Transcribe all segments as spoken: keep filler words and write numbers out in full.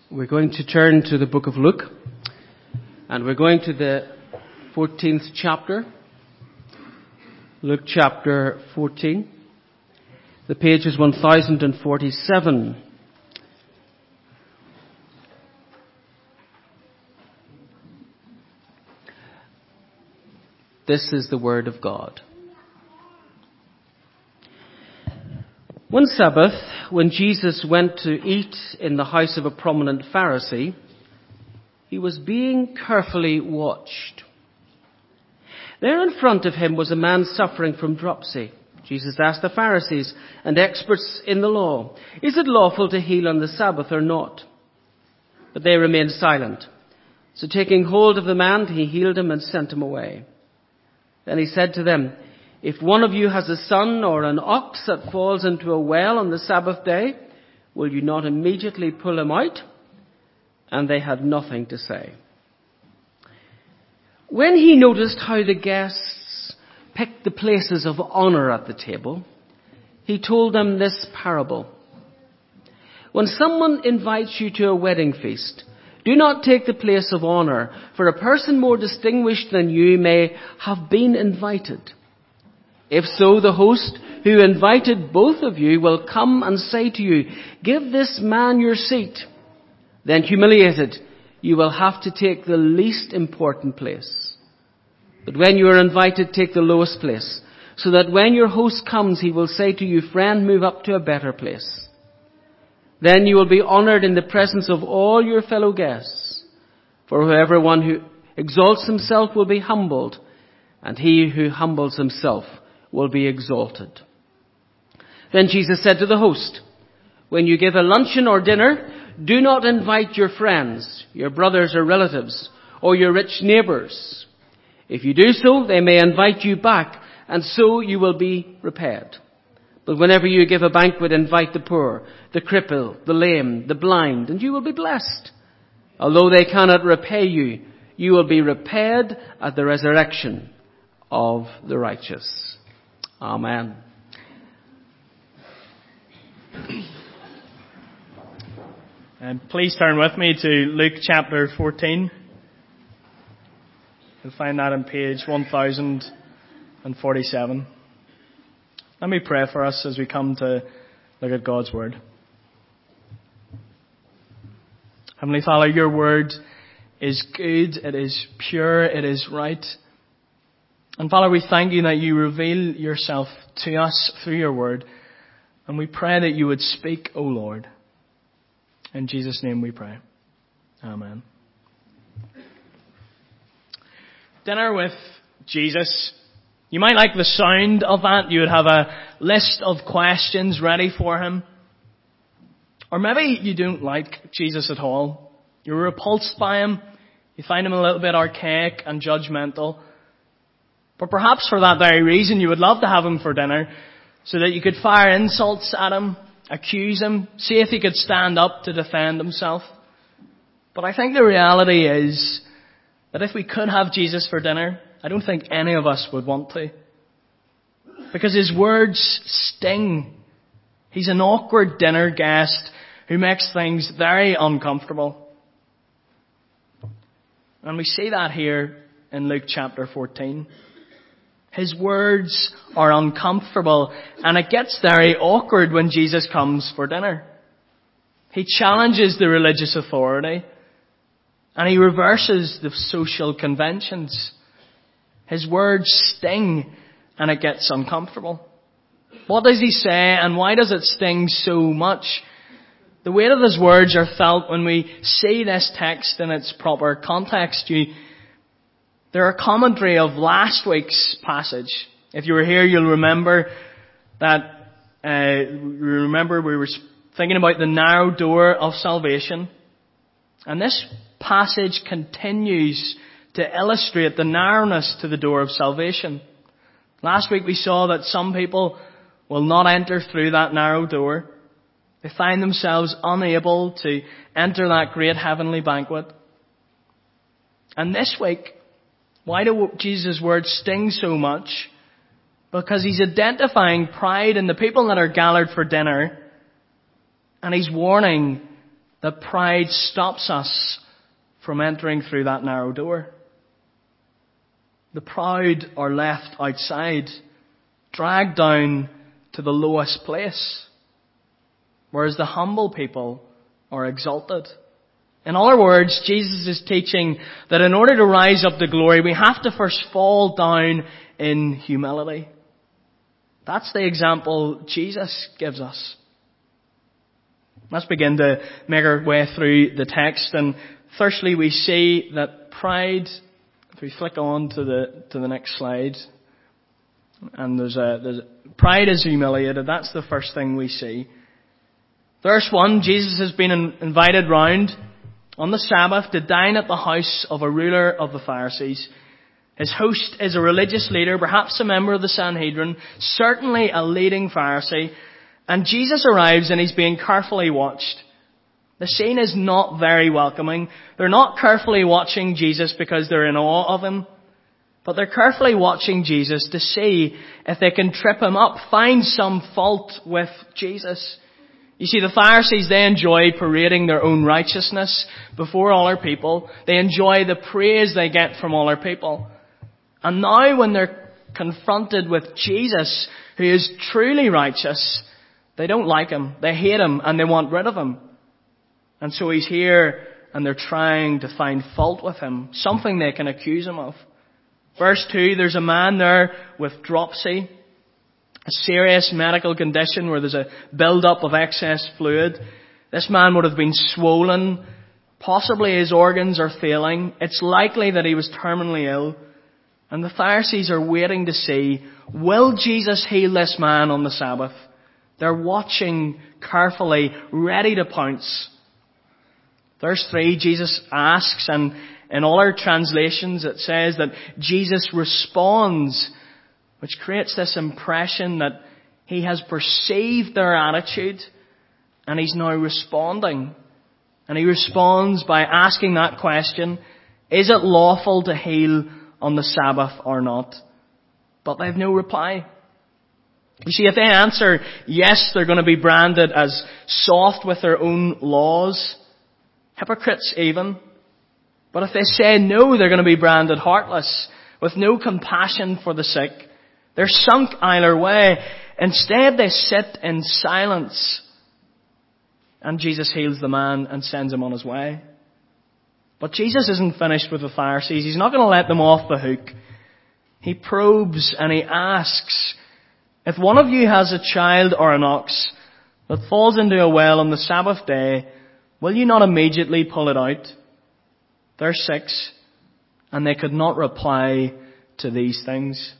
We're going to turn to the book of Luke, and we're going to the fourteenth chapter. Luke chapter fourteen. The page is one thousand forty-seven. This is the word of God. One Sabbath, when Jesus went to eat in the house of a prominent Pharisee, he was being carefully watched. There in front of him was a man suffering from dropsy. Jesus asked the Pharisees and experts in the law, "Is it lawful to heal on the Sabbath or not?" But they remained silent. So taking hold of the man, he healed him and sent him away. Then he said to them, "If one of you has a son or an ox that falls into a well on the Sabbath day, will you not immediately pull him out?" And they had nothing to say. When he noticed how the guests picked the places of honor at the table, he told them this parable. When someone invites you to a wedding feast, do not take the place of honor, for a person more distinguished than you may have been invited. If so, the host who invited both of you will come and say to you, "Give this man your seat." Then humiliated, you will have to take the least important place. But when you are invited, take the lowest place, so that when your host comes, he will say to you, "Friend, move up to a better place." Then you will be honored in the presence of all your fellow guests. For whoever one who exalts himself will be humbled, and he who humbles himself will be exalted. Then Jesus said to the host, "When you give a luncheon or dinner, do not invite your friends, your brothers or relatives, or your rich neighbors. If you do so, they may invite you back, and so you will be repaid. But whenever you give a banquet, invite the poor, the crippled, the lame, the blind, and you will be blessed. Although they cannot repay you, you will be repaid at the resurrection of the righteous." Amen. And please turn with me to Luke chapter fourteen. You'll find that on page one thousand forty-seven. Let me pray for us as we come to look at God's Word. Heavenly Father, your Word is good, it is pure, it is right. And Father, we thank you that you reveal yourself to us through your Word. And we pray that you would speak, O Lord. In Jesus' name we pray. Amen. Dinner with Jesus. You might like the sound of that. You would have a list of questions ready for him. Or maybe you don't like Jesus at all. You're repulsed by him. You find him a little bit archaic and judgmental. But perhaps for that very reason you would love to have him for dinner, so that you could fire insults at him, accuse him, see if he could stand up to defend himself. But I think the reality is that if we could have Jesus for dinner, I don't think any of us would want to. Because his words sting. He's an awkward dinner guest who makes things very uncomfortable. And we see that here in Luke chapter fourteen. His words are uncomfortable, and it gets very awkward when Jesus comes for dinner. He challenges the religious authority, and he reverses the social conventions. His words sting, and it gets uncomfortable. What does he say, and why does it sting so much? The weight of his words are felt when we see this text in its proper context. You They're a commentary of last week's passage. If you were here, you'll remember that, uh, you remember we were thinking about the narrow door of salvation. And this passage continues to illustrate the narrowness to the door of salvation. Last week we saw that some people will not enter through that narrow door. They find themselves unable to enter that great heavenly banquet. And this week, why do Jesus' words sting so much? Because he's identifying pride in the people that are gathered for dinner, and he's warning that pride stops us from entering through that narrow door. The proud are left outside, dragged down to the lowest place, whereas the humble people are exalted. In other words, Jesus is teaching that in order to rise up to glory, we have to first fall down in humility. That's the example Jesus gives us. Let's begin to make our way through the text. And firstly, we see that pride, if we flick on to the to the next slide, and there's a, there's a pride is humiliated. That's the first thing we see. Verse one, Jesus has been in, invited round on the Sabbath to dine at the house of a ruler of the Pharisees. His host is a religious leader, perhaps a member of the Sanhedrin, certainly a leading Pharisee. And Jesus arrives and he's being carefully watched. The scene is not very welcoming. They're not carefully watching Jesus because they're in awe of him, but they're carefully watching Jesus to see if they can trip him up, find some fault with Jesus. You see, the Pharisees, they enjoy parading their own righteousness before all our people. They enjoy the praise they get from all our people. And now when they're confronted with Jesus, who is truly righteous, they don't like him. They hate him and they want rid of him. And so he's here and they're trying to find fault with him, something they can accuse him of. Verse two, there's a man there with dropsy, a serious medical condition where there's a build-up of excess fluid. This man would have been swollen. Possibly his organs are failing. It's likely that he was terminally ill. And the Pharisees are waiting to see, will Jesus heal this man on the Sabbath? They're watching carefully, ready to pounce. Verse three, Jesus asks, and in all our translations it says that Jesus responds, which creates this impression that he has perceived their attitude and he's now responding. And he responds by asking that question, is it lawful to heal on the Sabbath or not? But they have no reply. You see, if they answer yes, they're going to be branded as soft with their own laws, hypocrites even. But if they say no, they're going to be branded heartless, with no compassion for the sick. They're sunk either way. Instead, they sit in silence. And Jesus heals the man and sends him on his way. But Jesus isn't finished with the Pharisees. He's not going to let them off the hook. He probes and he asks, if one of you has a child or an ox that falls into a well on the Sabbath day, will you not immediately pull it out? Verse six, and they could not reply to these things.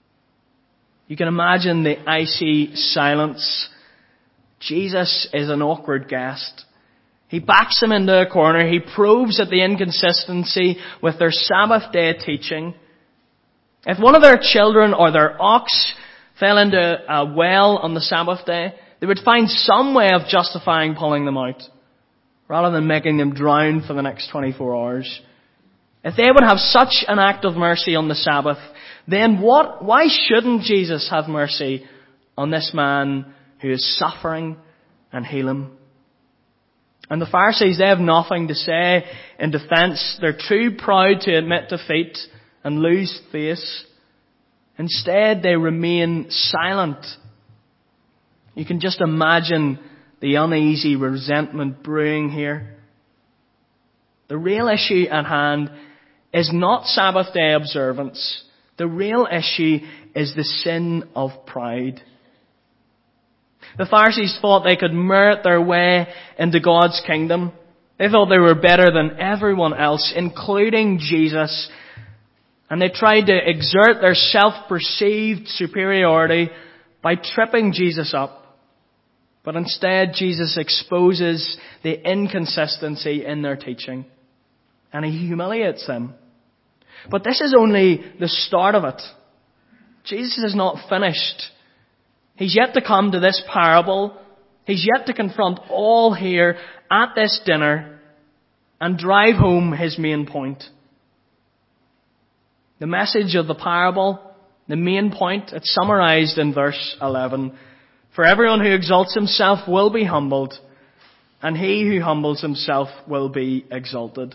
You can imagine the icy silence. Jesus is an awkward guest. He backs them into a corner. He probes at the inconsistency with their Sabbath day teaching. If one of their children or their ox fell into a well on the Sabbath day, they would find some way of justifying pulling them out, rather than making them drown for the next twenty-four hours. If they would have such an act of mercy on the Sabbath, then what, why shouldn't Jesus have mercy on this man who is suffering and heal him? And the Pharisees, they have nothing to say in defense. They're too proud to admit defeat and lose face. Instead, they remain silent. You can just imagine the uneasy resentment brewing here. The real issue at hand is not Sabbath day observance. The real issue is the sin of pride. The Pharisees thought they could merit their way into God's kingdom. They thought they were better than everyone else, including Jesus. And they tried to exert their self-perceived superiority by tripping Jesus up. But instead, Jesus exposes the inconsistency in their teaching. And he humiliates them. But this is only the start of it. Jesus is not finished. He's yet to come to this parable. He's yet to confront all here at this dinner and drive home his main point. The message of the parable, the main point, it's summarized in verse eleven. For everyone who exalts himself will be humbled, and he who humbles himself will be exalted.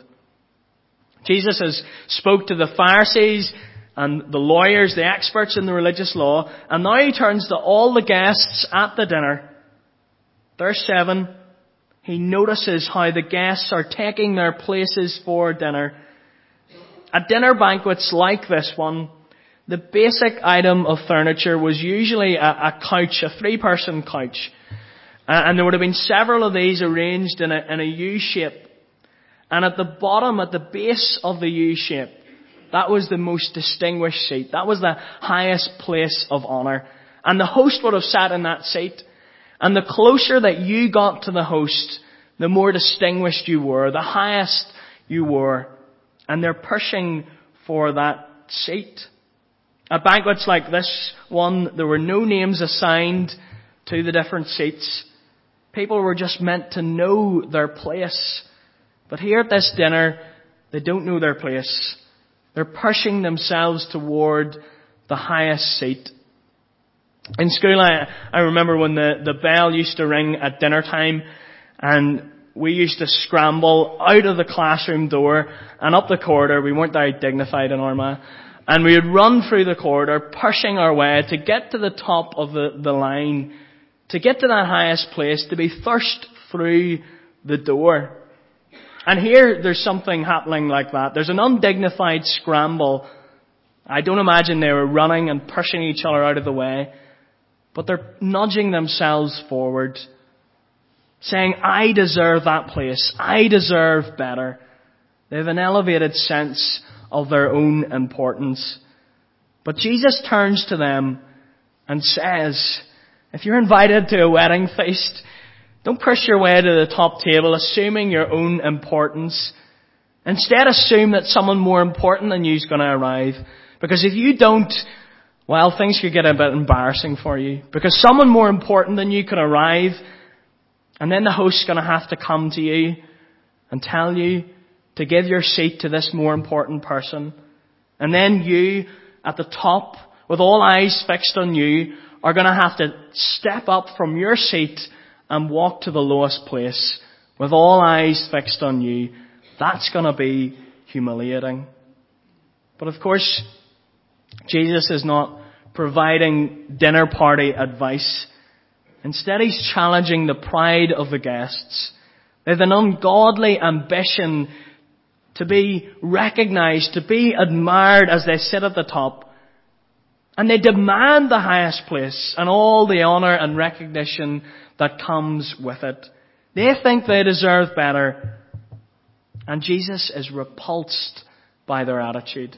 Jesus has spoke to the Pharisees and the lawyers, the experts in the religious law, and now he turns to all the guests at the dinner. Verse seven, he notices how the guests are taking their places for dinner. At dinner banquets like this one, the basic item of furniture was usually a, a couch, a three-person couch. Uh, and there would have been several of these arranged in a, in a U shape. And at the bottom, at the base of the U shape, that was the most distinguished seat. That was the highest place of honour. And the host would have sat in that seat. And the closer that you got to the host, the more distinguished you were, the highest you were. And they're pushing for that seat. At banquets like this one, there were no names assigned to the different seats. People were just meant to know their place. But here at this dinner, they don't know their place. They're pushing themselves toward the highest seat. In school, I, I remember when the, the bell used to ring at dinner time, and we used to scramble out of the classroom door and up the corridor. We weren't very dignified in Armagh. And we would run through the corridor, pushing our way to get to the top of the, the line, to get to that highest place, to be thrust through the door. And here there's something happening like that. There's an undignified scramble. I don't imagine they were running and pushing each other out of the way, but they're nudging themselves forward, saying, I deserve that place. I deserve better. They have an elevated sense of their own importance. But Jesus turns to them and says, if you're invited to a wedding feast, don't push your way to the top table assuming your own importance. Instead, assume that someone more important than you is going to arrive. Because if you don't, well, things could get a bit embarrassing for you. Because someone more important than you could arrive, and then the host's going to have to come to you and tell you to give your seat to this more important person. And then you, at the top, with all eyes fixed on you, are going to have to step up from your seat and walk to the lowest place with all eyes fixed on you. That's going to be humiliating. But of course, Jesus is not providing dinner party advice. Instead, he's challenging the pride of the guests. They have an ungodly ambition to be recognized, to be admired as they sit at the top. And they demand the highest place and all the honour and recognition that comes with it. They think they deserve better. And Jesus is repulsed by their attitude.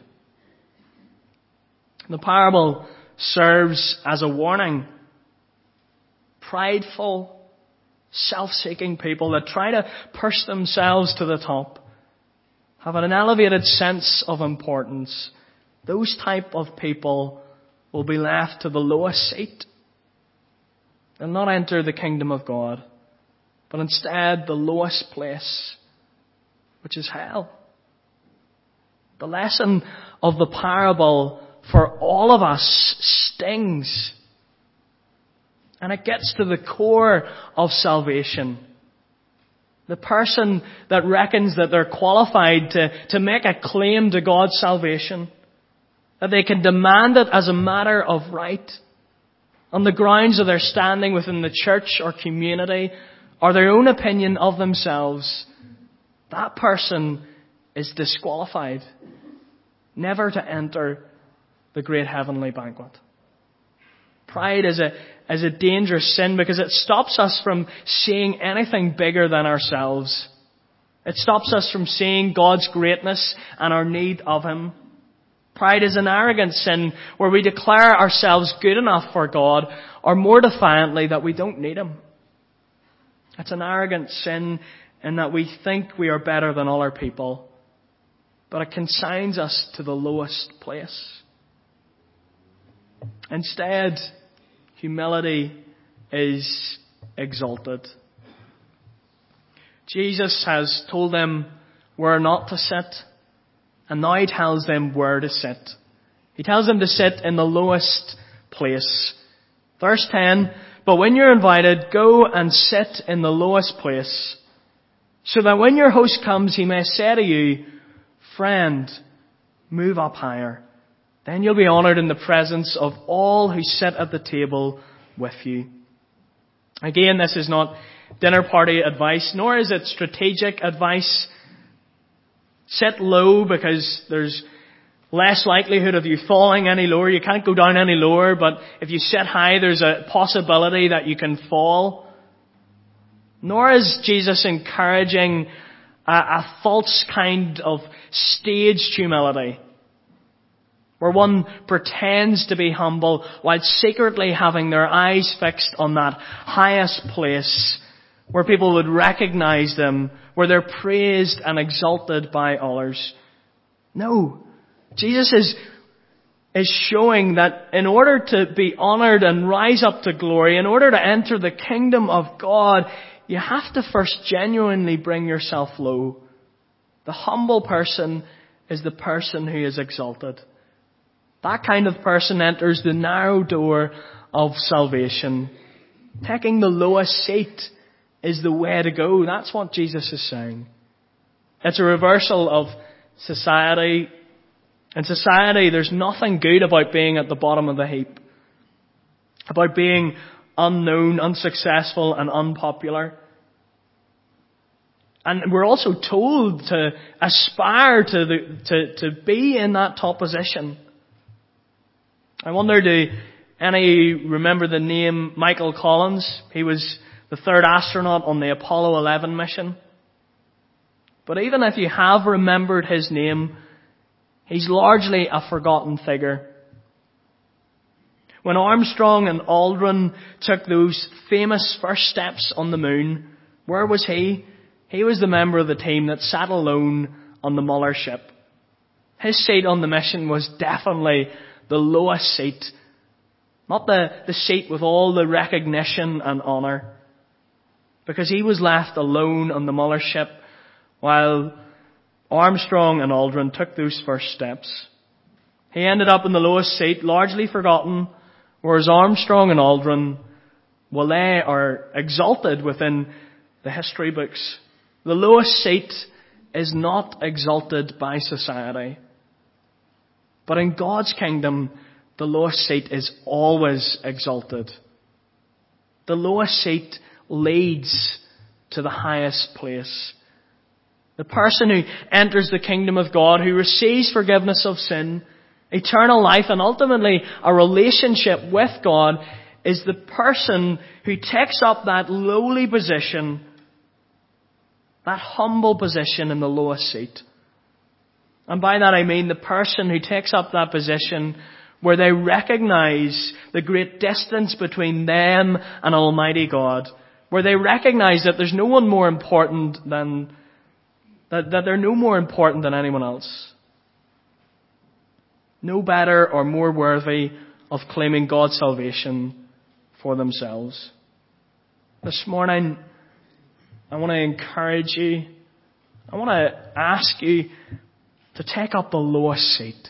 The parable serves as a warning. Prideful, self-seeking people that try to push themselves to the top have an elevated sense of importance. Those type of people will be left to the lowest seat. They'll not enter the kingdom of God, but instead the lowest place, which is hell. The lesson of the parable for all of us stings. And it gets to the core of salvation. The person that reckons that they're qualified to, to make a claim to God's salvation, that they can demand it as a matter of right, on the grounds of their standing within the church or community, or their own opinion of themselves, that person is disqualified, never to enter the great heavenly banquet. Pride is a, is a dangerous sin because it stops us from seeing anything bigger than ourselves. It stops us from seeing God's greatness and our need of Him. Pride is an arrogant sin where we declare ourselves good enough for God, or more defiantly, that we don't need Him. It's an arrogant sin in that we think we are better than all our people, but it consigns us to the lowest place. Instead, humility is exalted. Jesus has told them where not to sit, and now He tells them where to sit. He tells them to sit in the lowest place. Verse ten, But when you're invited, go and sit in the lowest place, so that when your host comes, he may say to you, friend, move up higher. Then you'll be honored in the presence of all who sit at the table with you. Again, this is not dinner party advice, nor is it strategic advice. Sit low because there's less likelihood of you falling any lower. You can't go down any lower, but if you sit high, there's a possibility that you can fall. Nor is Jesus encouraging a, a false kind of staged humility, where one pretends to be humble while secretly having their eyes fixed on that highest place where people would recognize them, where they're praised and exalted by others. No. Jesus is, is showing that in order to be honored and rise up to glory, in order to enter the kingdom of God, you have to first genuinely bring yourself low. The humble person is the person who is exalted. That kind of person enters the narrow door of salvation. Taking the lowest seat is the way to go. That's what Jesus is saying. It's a reversal of society. In society, there's nothing good about being at the bottom of the heap, about being unknown, unsuccessful, and unpopular. And we're also told to aspire to the, to, to be in that top position. I wonder, do any remember the name Michael Collins? He was the third astronaut on the Apollo eleven mission. But even if you have remembered his name, he's largely a forgotten figure. When Armstrong and Aldrin took those famous first steps on the moon, where was he? He was the member of the team that sat alone on the Muller ship. His seat on the mission was definitely the lowest seat. Not the, the seat with all the recognition and honour. Because he was left alone on the Muller ship while Armstrong and Aldrin took those first steps. He ended up in the lowest seat, largely forgotten, whereas Armstrong and Aldrin, well, they are exalted within the history books. The lowest seat is not exalted by society. But in God's kingdom, the lowest seat is always exalted. The lowest seat leads to the highest place. The person who enters the kingdom of God, who receives forgiveness of sin, eternal life, and ultimately a relationship with God, is the person who takes up that lowly position, that humble position in the lowest seat. And by that I mean the person who takes up that position where they recognize the great distance between them and Almighty God, where they recognize that there's no one more important than That, that they're no more important than anyone else. No better or more worthy of claiming God's salvation for themselves. This morning, I want to encourage you, I want to ask you to take up the lowest seat.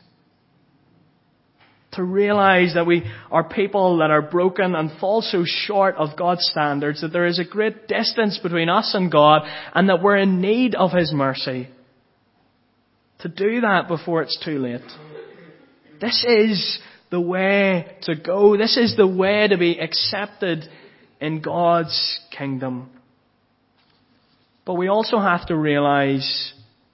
To realize that we are people that are broken and fall so short of God's standards, that there is a great distance between us and God, and that we're in need of His mercy. To do that before it's too late. This is the way to go. This is the way to be accepted in God's kingdom. But we also have to realize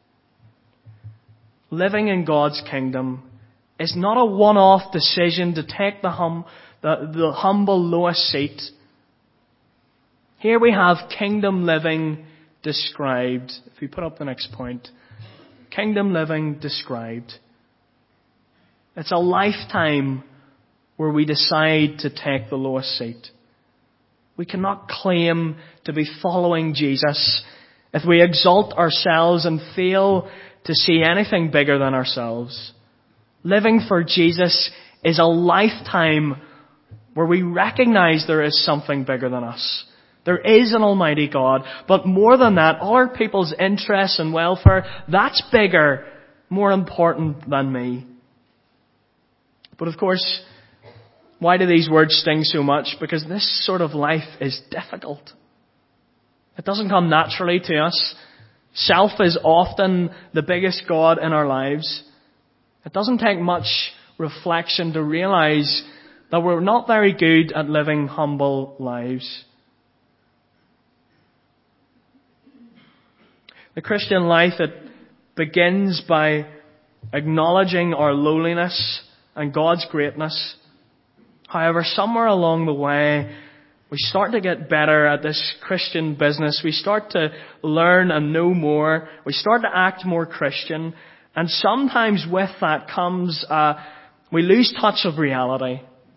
living in God's kingdom is not a one-off decision to take the, hum, the, the humble lowest seat. Here we have kingdom living described. If we put up the next point. Kingdom living described. It's a lifetime where we decide to take the lowest seat. We cannot claim to be following Jesus if we exalt ourselves and fail to see anything bigger than ourselves. Living for Jesus is a lifetime where we recognize there is something bigger than us. There is an Almighty God, but more than that, other people's interests and welfare, that's bigger, more important than me. But of course, Why do these words sting so much? Because this sort of life is difficult. It doesn't come naturally to us. Self is often the biggest god in our lives. It doesn't take much reflection to realize that we're not very good at living humble lives. The Christian life, it begins by acknowledging our lowliness and God's greatness. However, somewhere along the way, we start to get better at this Christian business. We start to learn and know more. We start to act more Christian. And sometimes with that comes, uh, we lose touch of reality.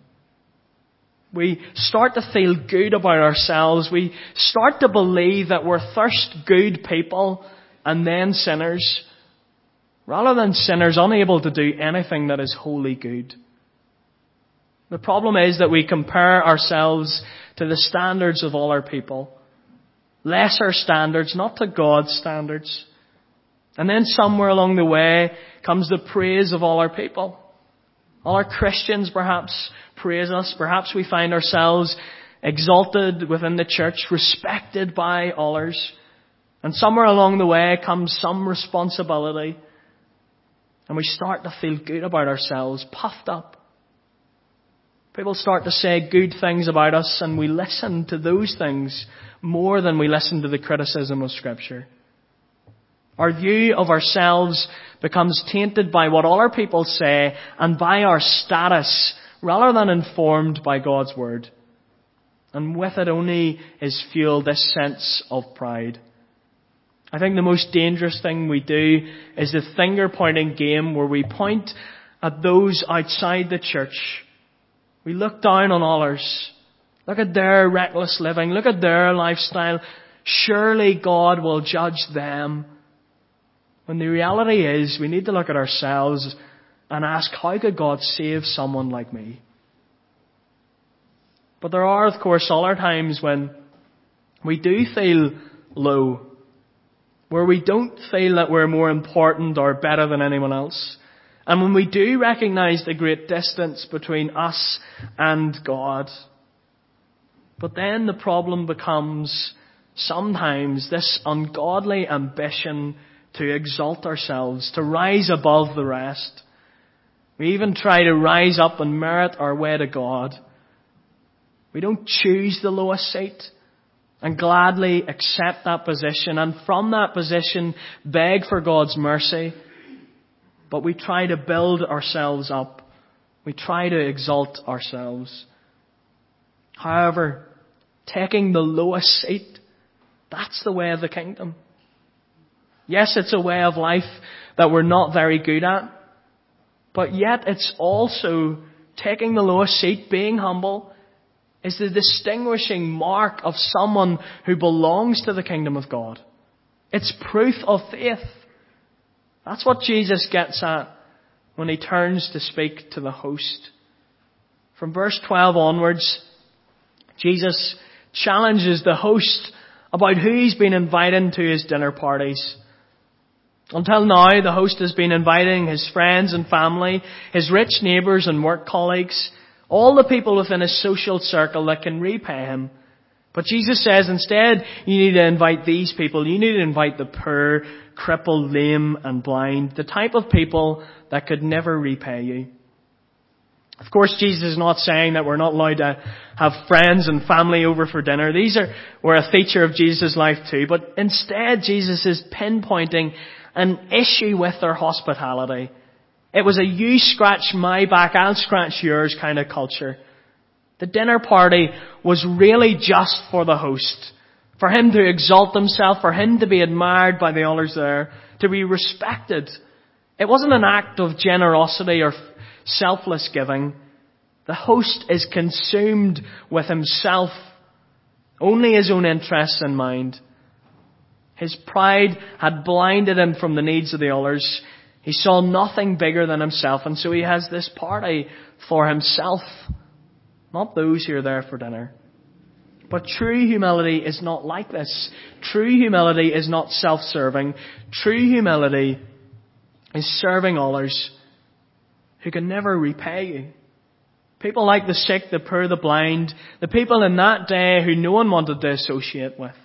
We start to feel good about ourselves. We start to believe that we're first good people and then sinners, rather than sinners unable to do anything that is wholly good. The problem is that we compare ourselves to the standards of all our people. Lesser standards, not to God's standards. And then somewhere along the way comes the praise of all our people. All our Christians perhaps praise us. Perhaps we find ourselves exalted within the church, respected by others. And somewhere along the way comes some responsibility. And we start to feel good about ourselves, puffed up. People start to say good things about us, and we listen to those things more than we listen to the criticism of Scripture. Our view of ourselves becomes tainted by what other people say and by our status, rather than informed by God's Word. And with it only is fueled this sense of pride. I think the most dangerous thing we do is the finger-pointing game where we point at those outside the church. We look down on others. Look at their reckless living. Look at their lifestyle. Surely God will judge them. When the reality is, we need to look at ourselves and ask, how could God save someone like me? But there are, of course, other times when we do feel low, where we don't feel that we're more important or better than anyone else. And when we do recognize the great distance between us and God. But then the problem becomes sometimes this ungodly ambition to exalt ourselves, to rise above the rest. We even try to rise up and merit our way to God. We don't choose the lowest seat and gladly accept that position, and from that position beg for God's mercy. But we try to build ourselves up. We try to exalt ourselves. However, taking the lowest seat, that's the way of the kingdom. Yes, it's a way of life that we're not very good at. But yet it's also taking the lowest seat, being humble, is the distinguishing mark of someone who belongs to the kingdom of God. It's proof of faith. That's what Jesus gets at when he turns to speak to the host. From verse twelve onwards, Jesus challenges the host about who he's been inviting to his dinner parties. Until now, the host has been inviting his friends and family, his rich neighbours and work colleagues, all the people within his social circle that can repay him. But Jesus says instead, you need to invite these people. You need to invite the poor, crippled, lame and blind, the type of people that could never repay you. Of course, Jesus is not saying that we're not allowed to have friends and family over for dinner. These are were a feature of Jesus' life too. But instead, Jesus is pinpointing an issue with their hospitality. It was a you scratch my back, I'll scratch yours kind of culture. The dinner party was really just for the host. For him to exalt himself, for him to be admired by the others there, to be respected. It wasn't an act of generosity or selfless giving. The host is consumed with himself, only his own interests in mind. His pride had blinded him from the needs of the others. He saw nothing bigger than himself, and so he has this party for himself, not those who are there for dinner. But true humility is not like this. True humility is not self-serving. True humility is serving others who can never repay you. People like the sick, the poor, the blind, the people in that day who no one wanted to associate with.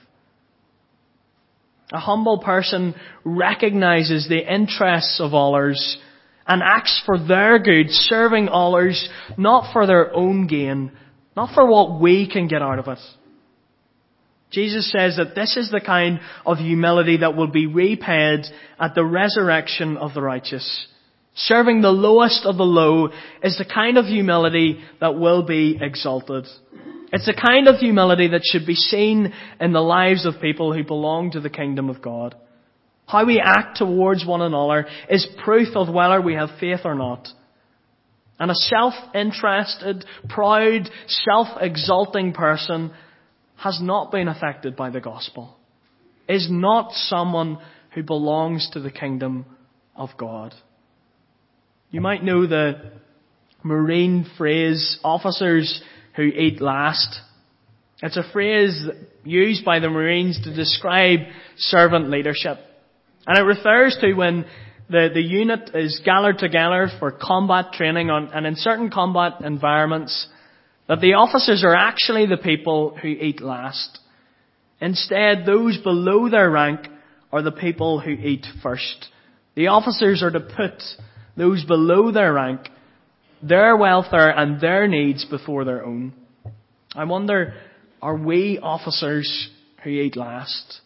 A humble person recognizes the interests of others and acts for their good, serving others, not for their own gain, not for what we can get out of it. Jesus says that this is the kind of humility that will be repaid at the resurrection of the righteous. Serving the lowest of the low is the kind of humility that will be exalted. It's the kind of humility that should be seen in the lives of people who belong to the kingdom of God. How we act towards one another is proof of whether we have faith or not. And a self-interested, proud, self-exalting person has not been affected by the gospel, is not someone who belongs to the kingdom of God. You might know the Marine phrase, officers who eat last. It's a phrase used by the Marines to describe servant leadership. And it refers to when the, the unit is gathered together for combat training on, and in certain combat environments, that the officers are actually the people who eat last. Instead, those below their rank are the people who eat first. The officers are to put those below their rank, their welfare and their needs before their own. I wonder, are we officers who eat last?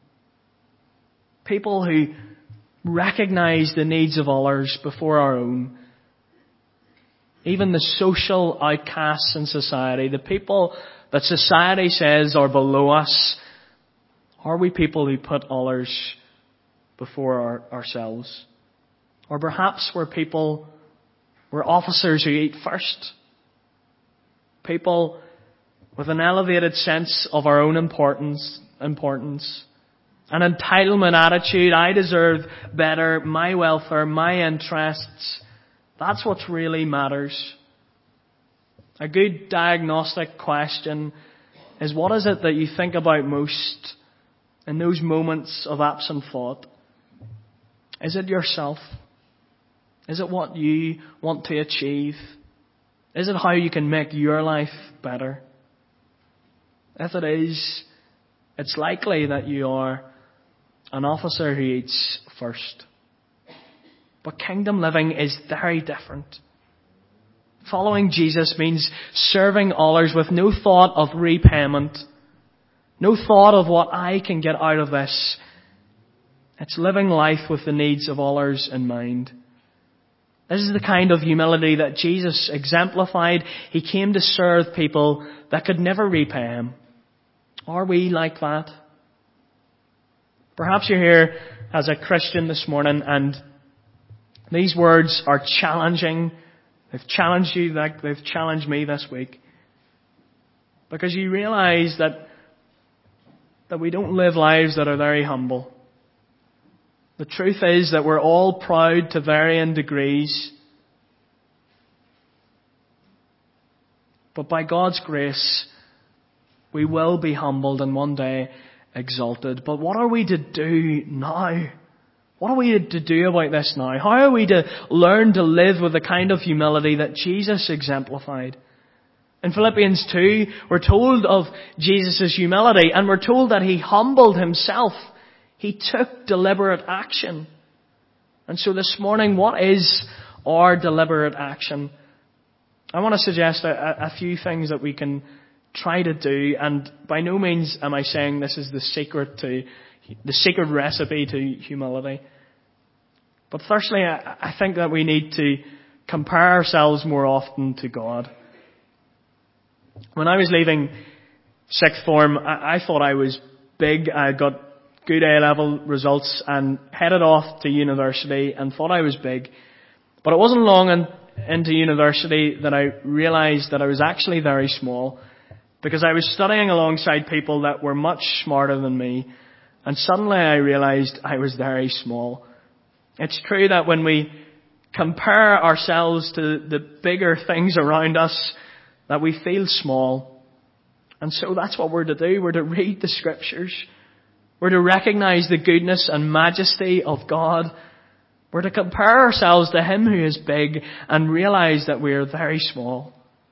People who recognize the needs of others before our own. Even the social outcasts in society, the people that society says are below us, are we people who put others before our, ourselves? Or perhaps we're people, we're officers who eat first. People with an elevated sense of our own importance, importance, an entitlement attitude. I deserve better, my welfare, my interests. That's what really matters. A good diagnostic question is, what is it that you think about most in those moments of absent thought? Is it yourself? Is it what you want to achieve? Is it how you can make your life better? If it is, it's likely that you are an officer who eats first. But kingdom living is very different. Following Jesus means serving others with no thought of repayment, no thought of what I can get out of this. It's living life with the needs of others in mind. This is the kind of humility that Jesus exemplified. He came to serve people that could never repay him. Are we like that? Perhaps you're here as a Christian this morning and these words are challenging. They've challenged you like they've challenged me this week. Because you realize that, that we don't live lives that are very humble. The truth is that we're all proud to varying degrees. But by God's grace, we will be humbled and one day exalted. But what are we to do now? What are we to do about this now? How are we to learn to live with the kind of humility that Jesus exemplified? In Philippians two, we're told of Jesus' humility, and we're told that he humbled himself. He took deliberate action. And so this morning, what is our deliberate action? I want to suggest a, a few things that we can try to do, and by no means am I saying this is the secret to the secret recipe to humility. But firstly, I, I think that we need to compare ourselves more often to God. When I was leaving sixth form, I, I thought I was big. I got good A-level results and headed off to university and thought I was big. But it wasn't long in, into university that I realised that I was actually very small, because I was studying alongside people that were much smarter than me, and suddenly I realised I was very small. It's true that when we compare ourselves to the bigger things around us, that we feel small. And so that's what we're to do. We're to read the Scriptures. We're to recognise the goodness and majesty of God. We're to compare ourselves to Him who is big and realise that we are very small.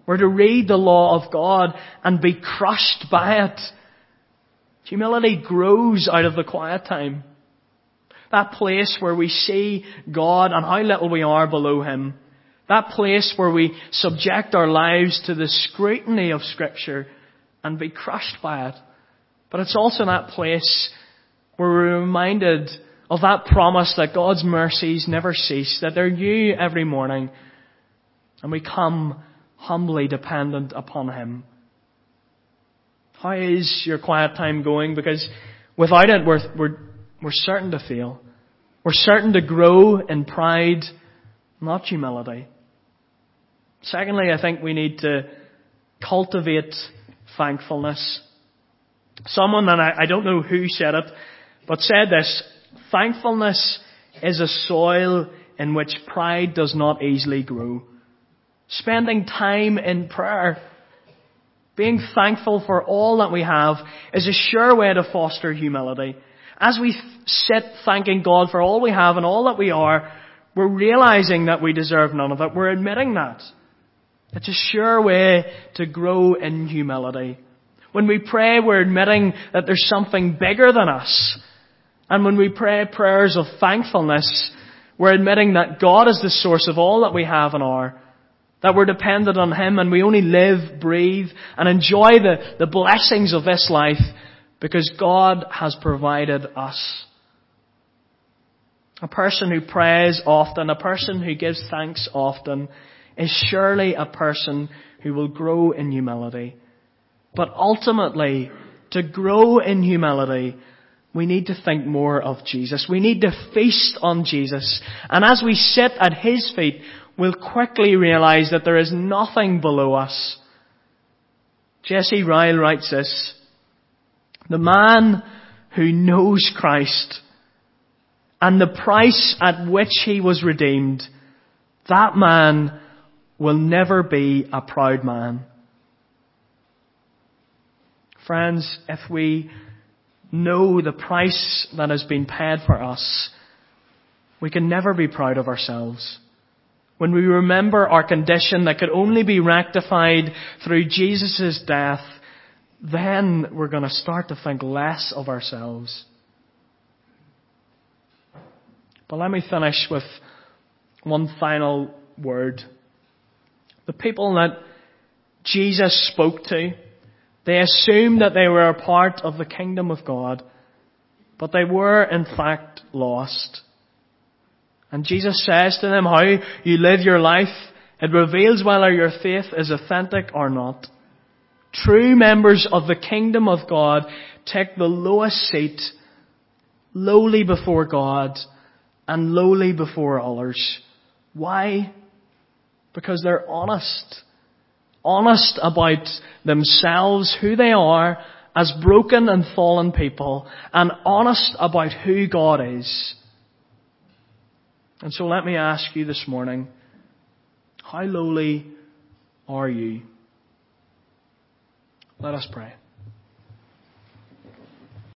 We're to read the law of God and be crushed by it. Humility grows out of the quiet time. That place where we see God and how little we are below Him. That place where we subject our lives to the scrutiny of Scripture and be crushed by it. But it's also that place where we're reminded of that promise that God's mercies never cease, that they're new every morning, and we come humbly dependent upon Him. How is your quiet time going? Because without it, we're, we're, we're certain to fail. We're certain to grow in pride, not humility. Secondly, I think we need to cultivate thankfulness. Someone, and I, I don't know who said it, but said this: thankfulness is a soil in which pride does not easily grow. Spending time in prayer, being thankful for all that we have, is a sure way to foster humility. As we sit thanking God for all we have and all that we are, we're realizing that we deserve none of it. We're admitting that. It's a sure way to grow in humility. When we pray, we're admitting that there's something bigger than us. And when we pray prayers of thankfulness, we're admitting that God is the source of all that we have and are. That we're dependent on Him and we only live, breathe, and enjoy the, the blessings of this life because God has provided us. A person who prays often, a person who gives thanks often, is surely a person who will grow in humility. But ultimately, to grow in humility, we need to think more of Jesus. We need to feast on Jesus. And as we sit at His feet, we'll quickly realize that there is nothing below us. Jesse Ryle writes this: the man who knows Christ and the price at which He was redeemed, that man will never be a proud man. Friends, if we know the price that has been paid for us, we can never be proud of ourselves. When we remember our condition that could only be rectified through Jesus' death, then we're going to start to think less of ourselves. But let me finish with one final word. The people that Jesus spoke to, they assumed that they were a part of the kingdom of God, but they were in fact lost. And Jesus says to them, how you live your life, it reveals whether your faith is authentic or not. True members of the kingdom of God take the lowest seat, lowly before God and lowly before others. Why? Because they're honest. Honest about themselves, who they are as broken and fallen people, and honest about who God is. And so let me ask you this morning, how lowly are you? Let us pray.